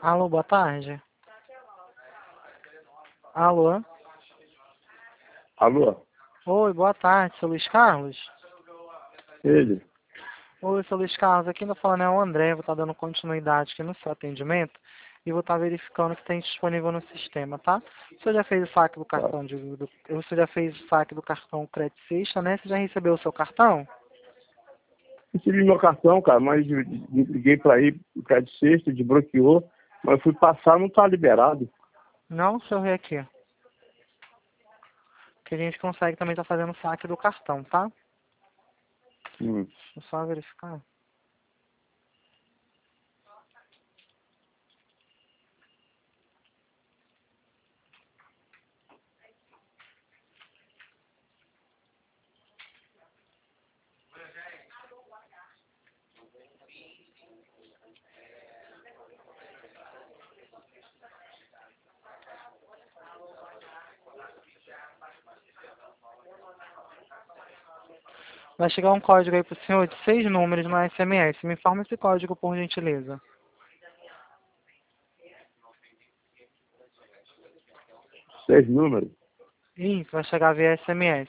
Alô, boa tarde. Alô? Alô? Oi, boa tarde, seu Luiz Carlos? Ele? Oi, seu Luiz Carlos, aqui ainda falando é o André, vou estar dando continuidade aqui no seu atendimento e vou estar verificando o que tem disponível no sistema, tá? Você já fez o saque do Tá. cartão você já fez o saque do cartão Crédito Sexta, né? Você já recebeu o seu cartão? Recebi meu cartão, cara, mas liguei pra ir, o cara de sexta, desbloqueou, mas fui passar, não tá liberado. Não, deixa eu ver aqui. Que a gente consegue também estar fazendo o saque do cartão, tá? Hum. Deixa eu só verificar. Vai chegar um código aí pro senhor de 6 números no SMS. Me informa esse código, por gentileza. 6 números. Isso, vai chegar via SMS.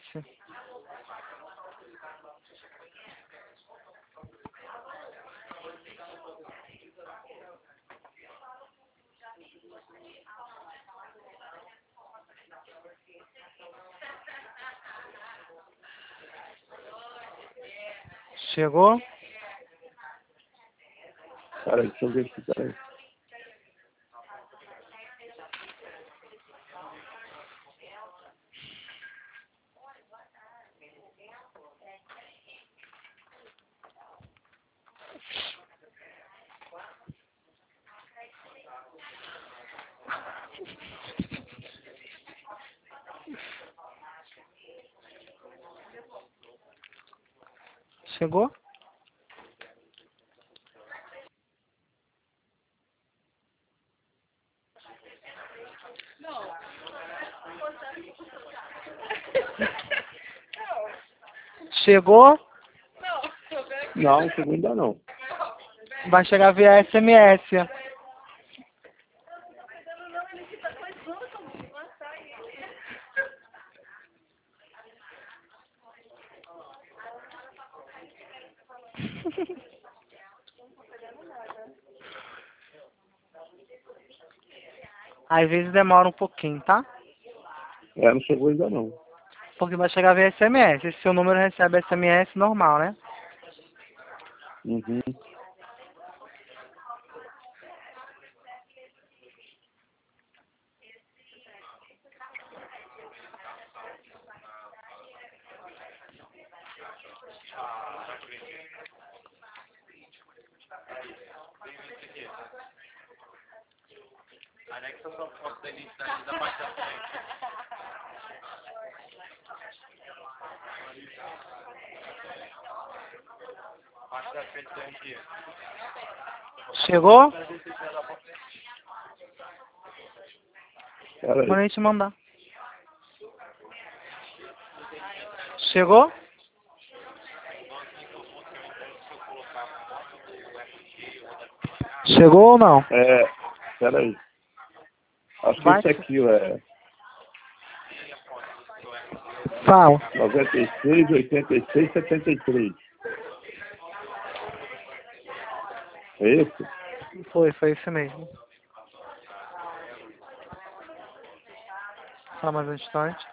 Chegou? Peraí, deixa eu ver aqui, peraí. Chegou? Chegou? Não, chegou ainda não. Vai chegar via SMS. Às vezes demora um pouquinho, tá? É, não chegou ainda não. Porque vai chegar via SMS. Esse seu número recebe SMS normal, né? Uhum. Anexa sua foto da identidade da parte da frente. Parte da frente da MG. Chegou? Peraí. Quando a gente mandar. Chegou? Chegou ou não? É, peraí. Acho que Vai. esse aqui é Fala. 96, 86, 73. É esse? Foi esse mesmo. Só mais um instante.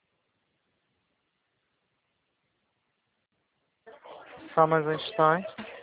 Só mais um instante.